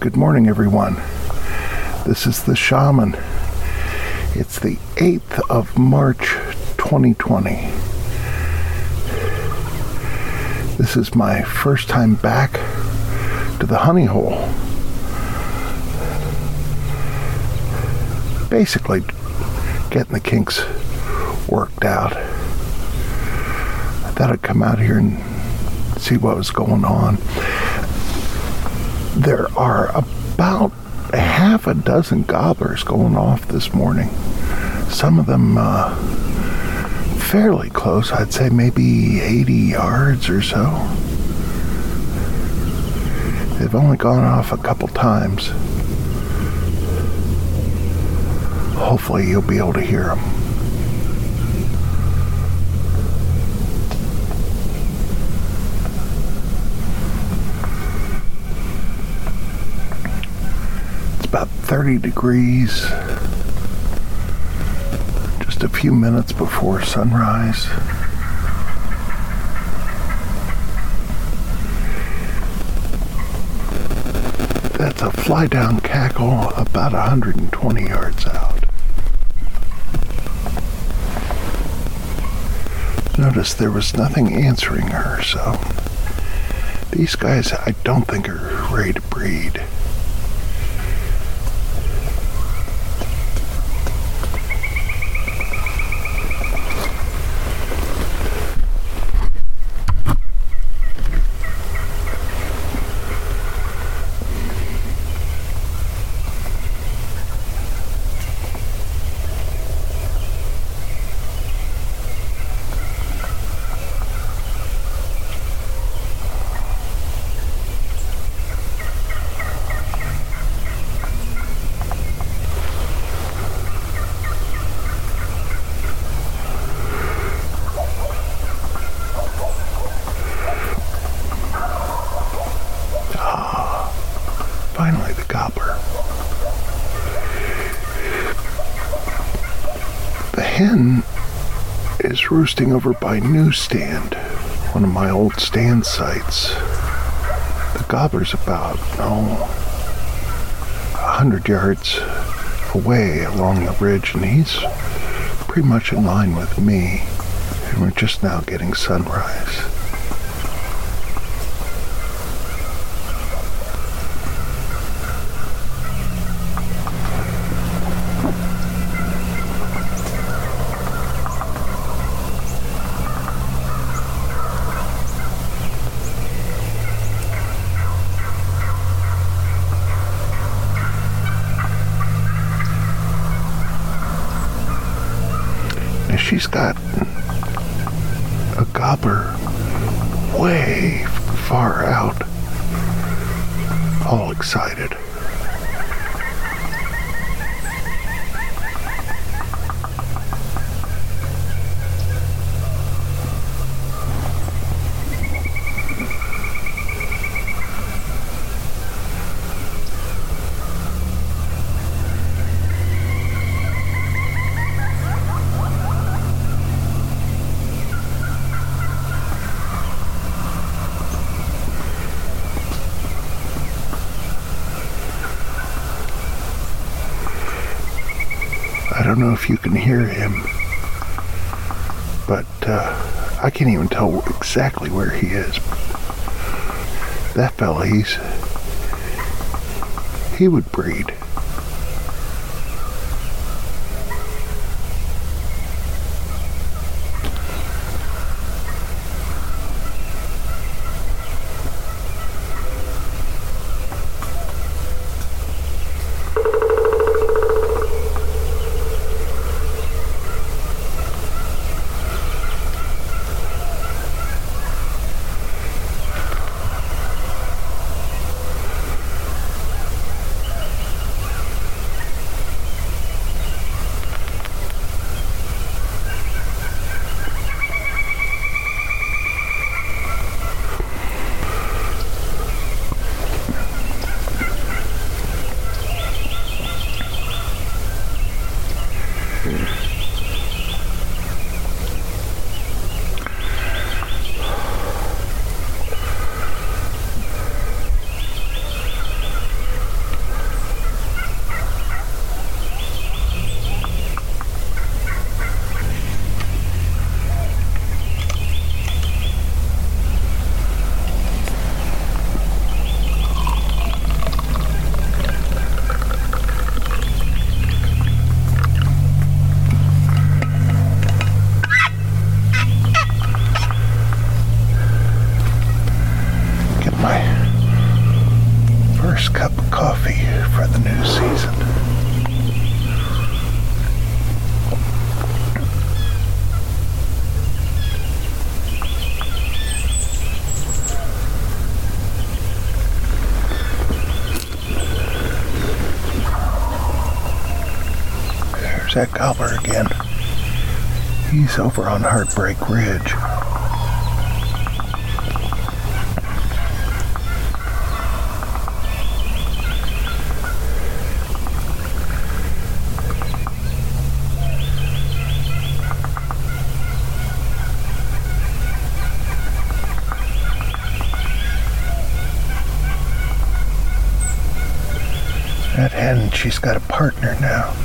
Good morning, everyone. This is the Shaman. It's the 8th of March, 2020. This is my first time back to the honey hole. Basically, getting the kinks worked out. I thought I'd come out here and see what was going on. There are about a half a dozen gobblers going off this morning. Some of them fairly close. I'd say maybe 80 yards or so. They've only gone off a couple times. Hopefully you'll be able to hear them. About 30 degrees, just a few minutes before sunrise. That's a fly down cackle about 120 yards out. Notice there was nothing answering her, so these guys I don't think are ready to breed. Finally, the gobbler. The hen is roosting over by Newsstand, one of my old stand sites. The gobbler's about, 100 yards away along the ridge, and he's pretty much in line with me, and we're just now getting sunrise. She's got a gobbler way far out, all excited. I don't know if you can hear him, but I can't even tell exactly where he is. That fella, he would breed. There's that gobbler again. He's over on Heartbreak Ridge. That hen, she's got a partner now.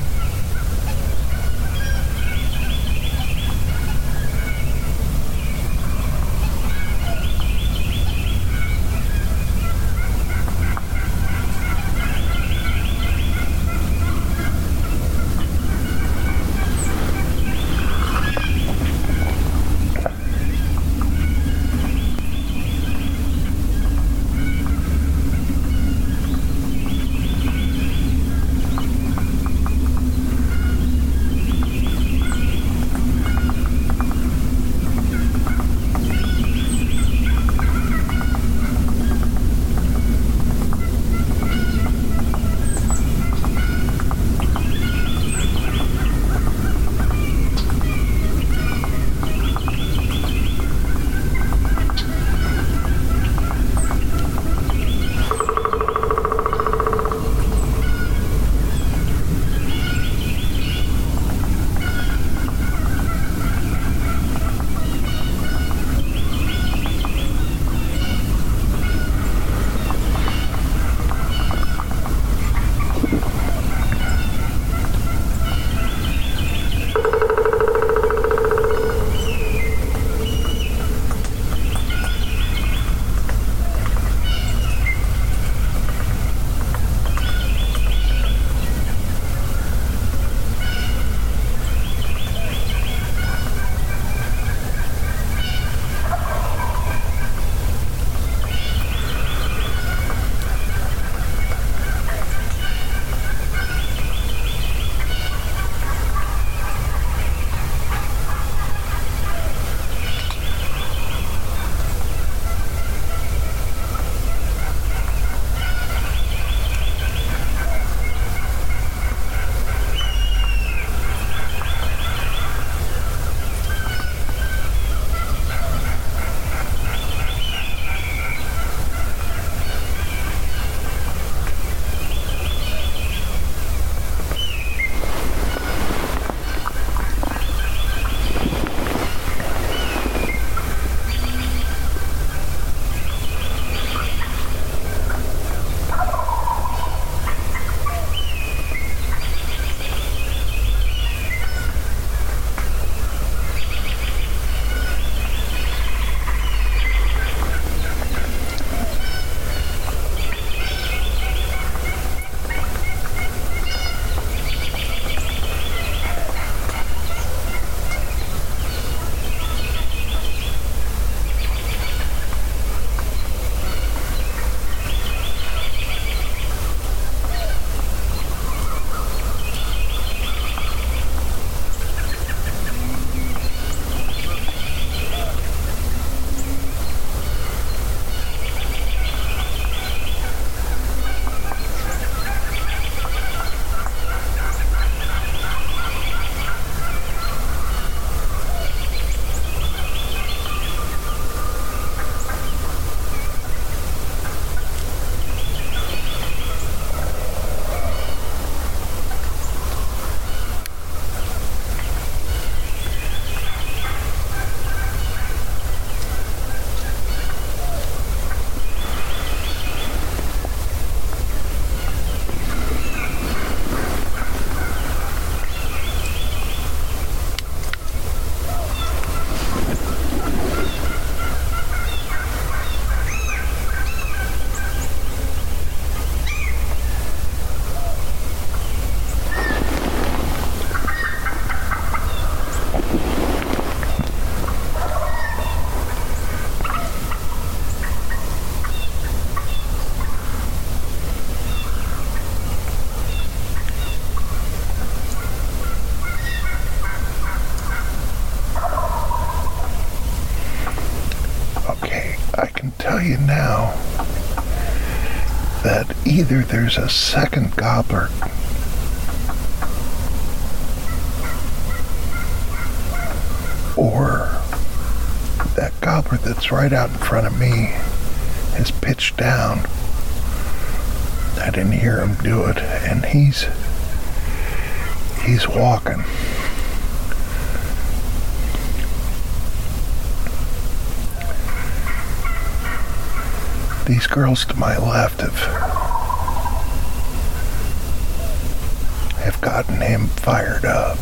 tell you now that either there's a second gobbler or that gobbler that's right out in front of me is pitched down. I didn't hear him do it, and he's walking. These girls to my left have gotten him fired up.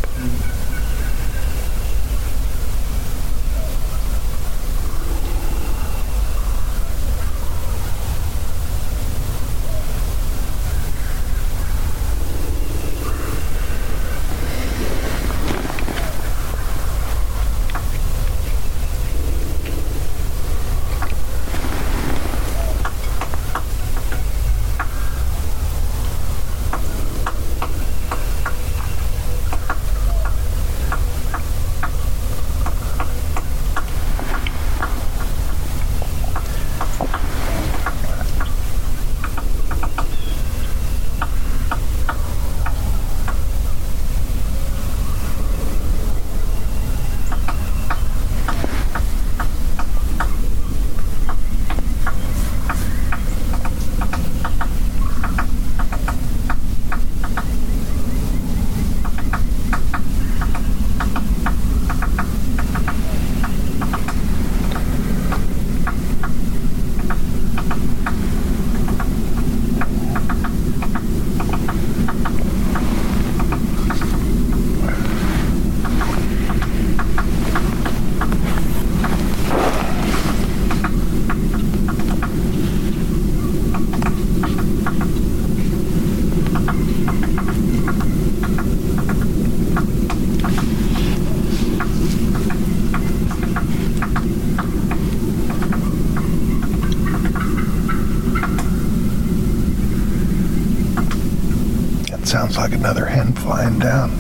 Sounds like another hen flying down.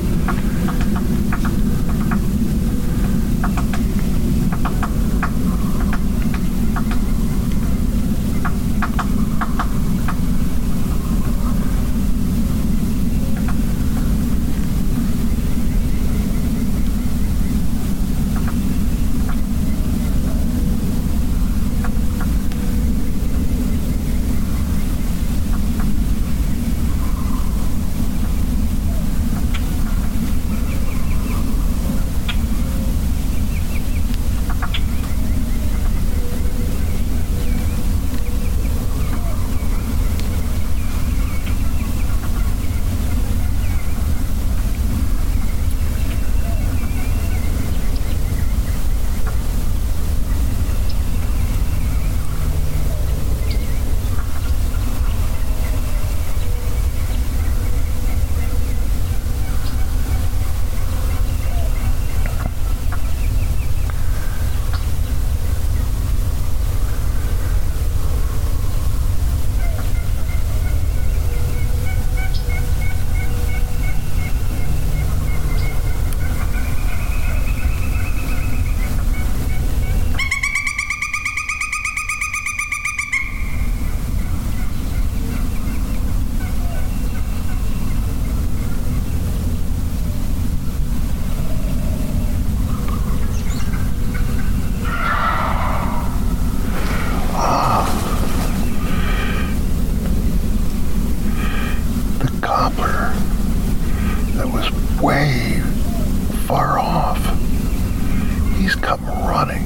Way far off. He's come running.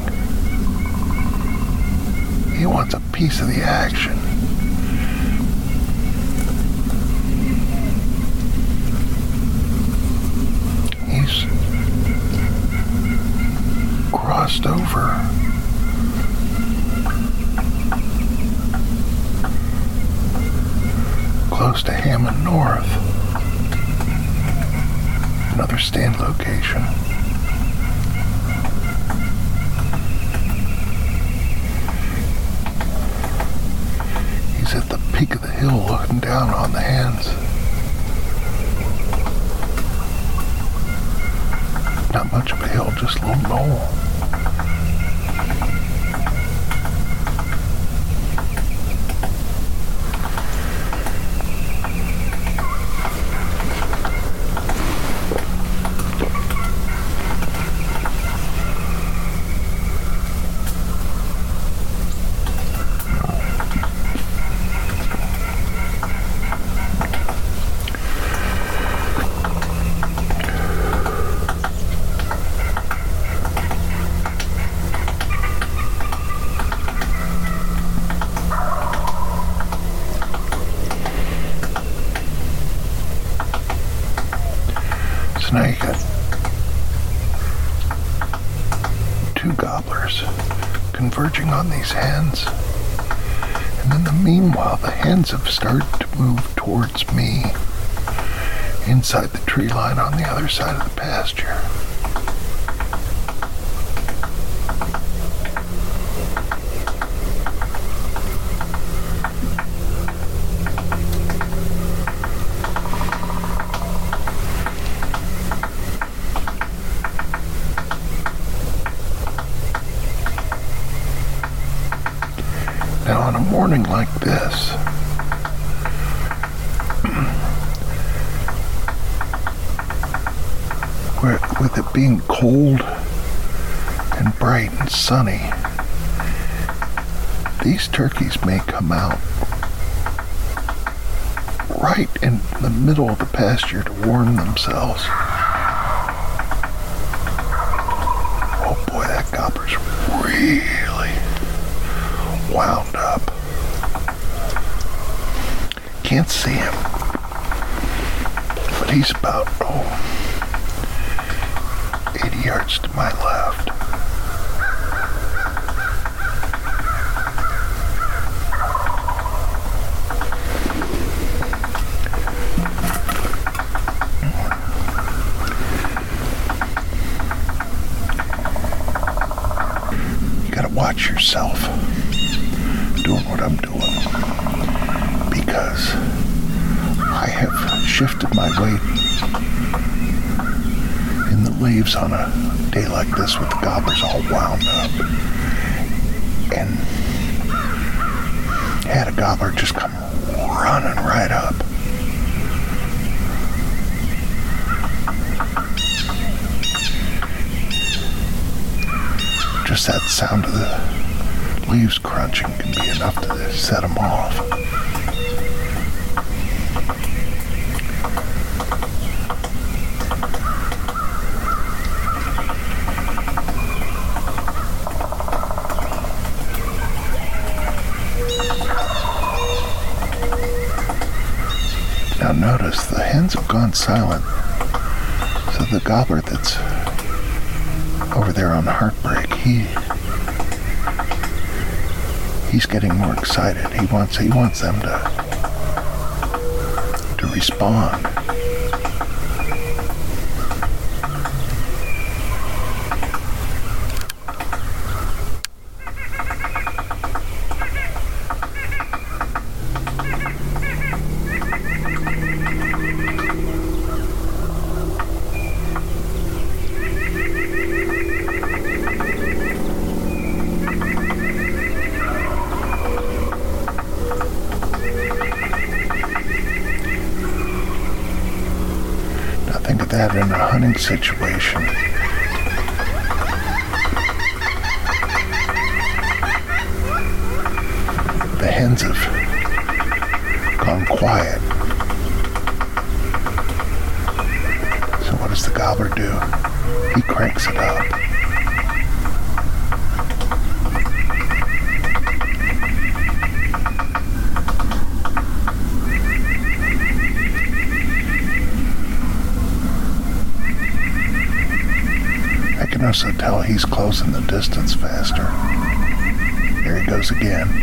He wants a piece of the action. He's crossed over. Close to Hammond North. Another stand location. He's at the peak of the hill looking down on the hens. Not much of a hill, just a little knoll. naked. Two gobblers converging on these hens. And in the meanwhile, the hens have started to move towards me inside the tree line on the other side of the pasture. Now, on a morning like this, with it being cold and bright and sunny, these turkeys may come out right in the middle of the pasture to warm themselves. Oh boy, that gobbler's really wound up. Can't see him, but he's about 80 yards to my left. You gotta watch yourself doing what I'm doing, because I have shifted my weight in the leaves on a day like this with the gobblers all wound up, and had a gobbler just come running right up. Just that sound of the leaves crunching can be enough to set them off. Now notice the hens have gone silent, so the gobbler that's over there on the heartbreak, he's getting more excited. He wants them to respond. Think of that in a hunting situation. The hens have gone quiet. So what does the gobbler do? He cranks it up. I can also tell he's closing the distance faster. There he goes again.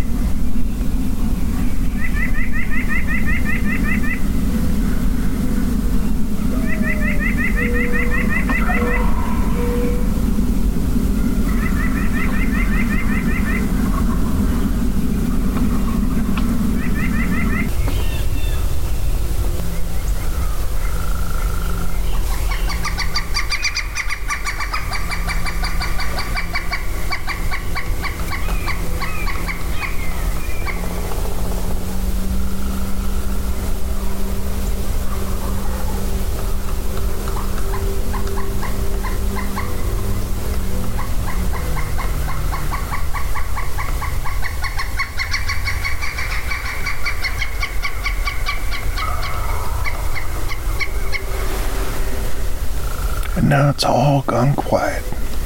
And now it's all gone quiet.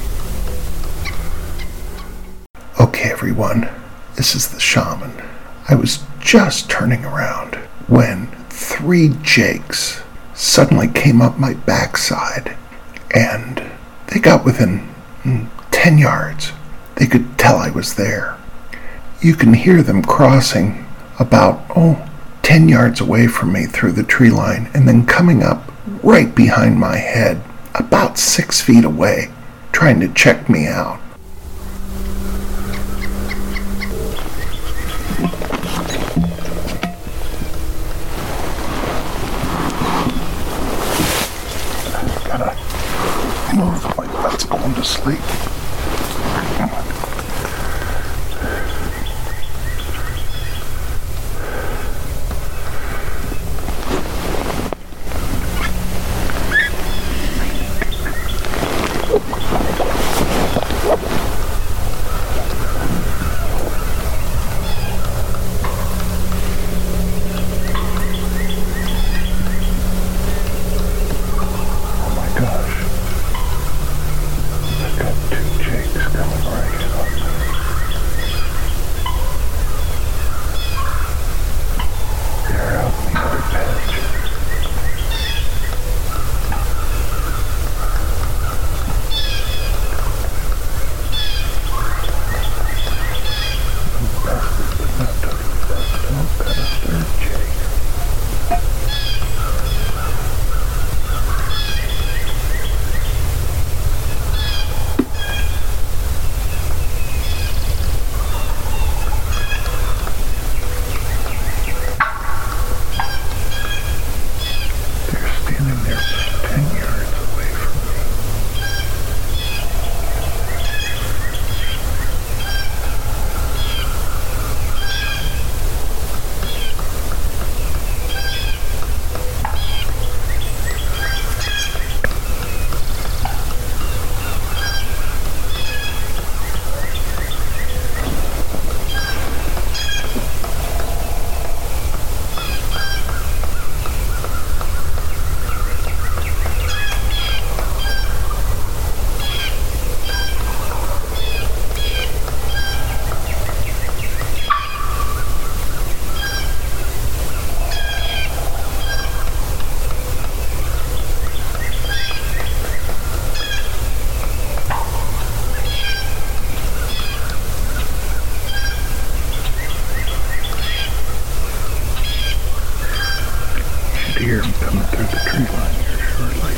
Okay, everyone, this is the shaman. I was just turning around when 3 jakes suddenly came up my backside, and they got within 10 yards. They could tell I was there. You can hear them crossing about, 10 yards away from me through the tree line, and then coming up right behind my head, about 6 feet away, trying to check me out. Gotta move, my butt's going to sleep. Hear him coming through the tree line here shortly.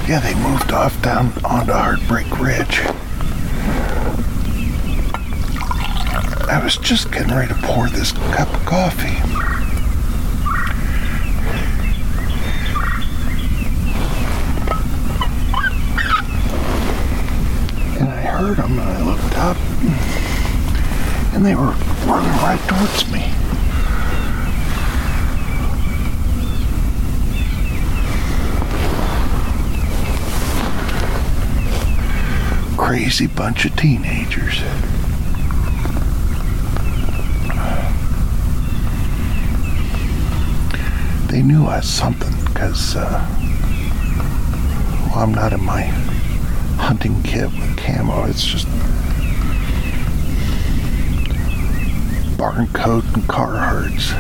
Yeah, they moved off down onto Heartbreak Ridge. I was just getting ready to pour this cup of coffee. And I heard them and I looked up and they were running right towards me. Crazy bunch of teenagers. They knew I was something because, I'm not in my hunting kit with camo. It's just barn coat and Carhartts.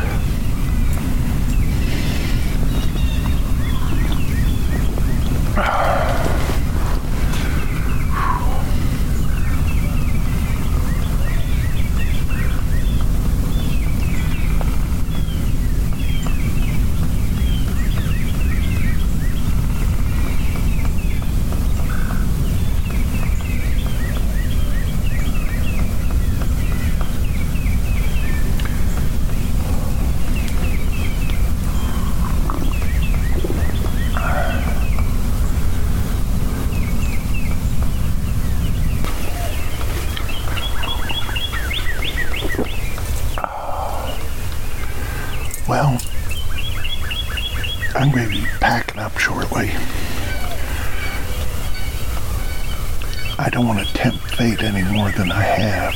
Well, I'm going to be packing up shortly. I don't want to tempt fate any more than I have.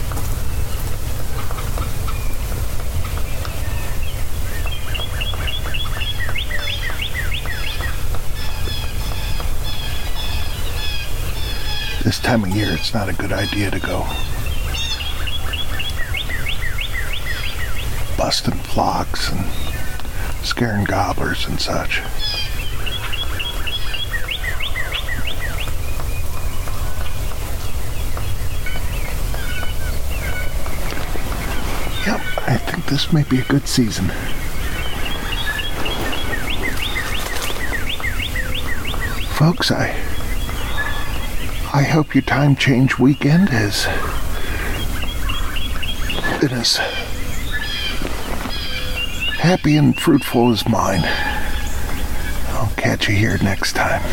This time of year, it's not a good idea to go busting flocks and scaring gobblers and such. Yep, I think this may be a good season. Folks, I hope your time change weekend has been as happy and fruitful as mine. I'll catch you here next time.